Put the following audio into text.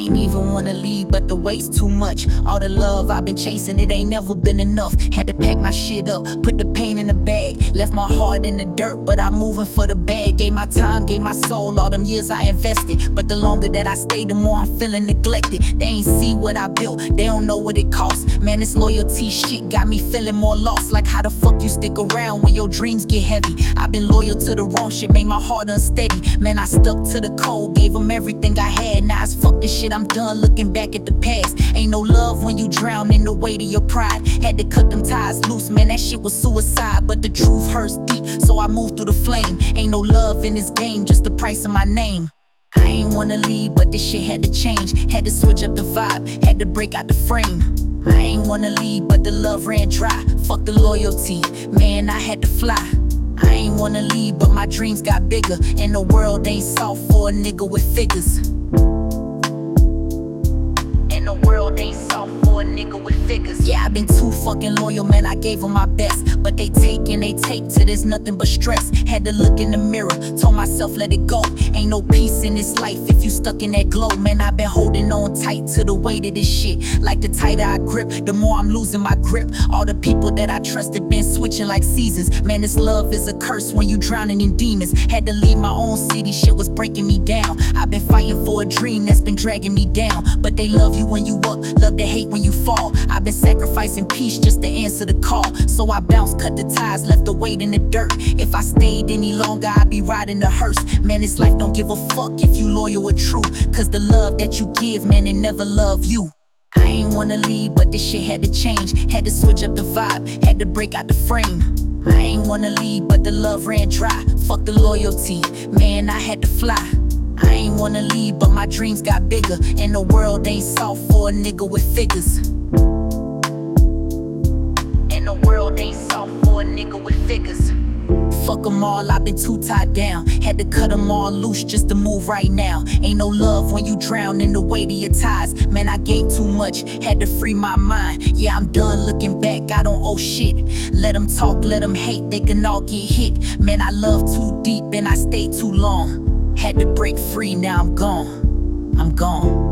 ain't even wanna leave, but the weight's too much. All the love I've been chasing, it ain't never been enough. Had to pack my shit up, put the pain in the bag. Left my heart in the dirt, but I'm moving for the bag. Gave my time, gave my soul, all them years I invested. But the longer that I stay, the more I'm feeling neglected. They ain't see what I built, they don't know what it costs. Man, this loyalty shit got me feeling more lost. Like how the fuck you stick around when your dreams get heavy? I've been loyal to the wrong shit, made my heart unsteady. Man, I stuck to the code, gave them everything I had. Now it's fuck this shit, I'm done looking back at the past. Ain't no love when you drown in the weight of your pride. Had to cut them ties loose, man, that shit was suicide. But the truth hurts deep, so I moved through the flame. Ain't no love in this game, just the price of my name. I ain't wanna leave, but this shit had to change. Had to switch up the vibe, had to break out the frame. I ain't wanna leave, but the love ran dry. Fuck the loyalty, man, I had to fly. I ain't wanna leave, but my dreams got bigger. And the world ain't soft for a nigga with figures. And the world ain't soft for a nigga with figures. Yeah, I've been too fucking loyal, man, I gave them my best. But they take and they take till there's nothing but stress. Had to look in the mirror, told myself let it go. Ain't no peace in this life if you stuck in that glow. Man, I've been holding on tight to the weight of this shit. Like the tighter I grip, the more I'm losing my grip. All the people that I trusted been switching like seasons. Man, this love is a curse when you drowning in demons. Had to leave my own city, shit was breaking me down. I've been fighting for a dream that's been dragging me down. But they love you when you up, love to hate when you fall. I've been sacrificing peace just to answer the call. So I bounced, cut the ties, left the weight in the dirt. If I stayed any longer, I'd be riding the hearse. Man, this life don't give a fuck if you loyal or true. Cause the love that you give, man, it never love you. I ain't wanna leave, but this shit had to change. Had to switch up the vibe, had to break out the frame. I ain't wanna leave, but the love ran dry. Fuck the loyalty, man, I had to fly. I ain't wanna leave, but my dreams got bigger. And the world ain't soft for a nigga with figures. And the world ain't soft for a nigga with figures. Fuck them all, I've been too tied down. Had to cut them all loose just to move right now. Ain't no love when you drown in the weight of your ties. Man, I gave too much, had to free my mind. Yeah, I'm done looking back, I don't owe shit. Let them talk, let them hate, they can all get hit. Man, I love too deep and I stayed too long. Had to break free, now I'm gone. I'm gone.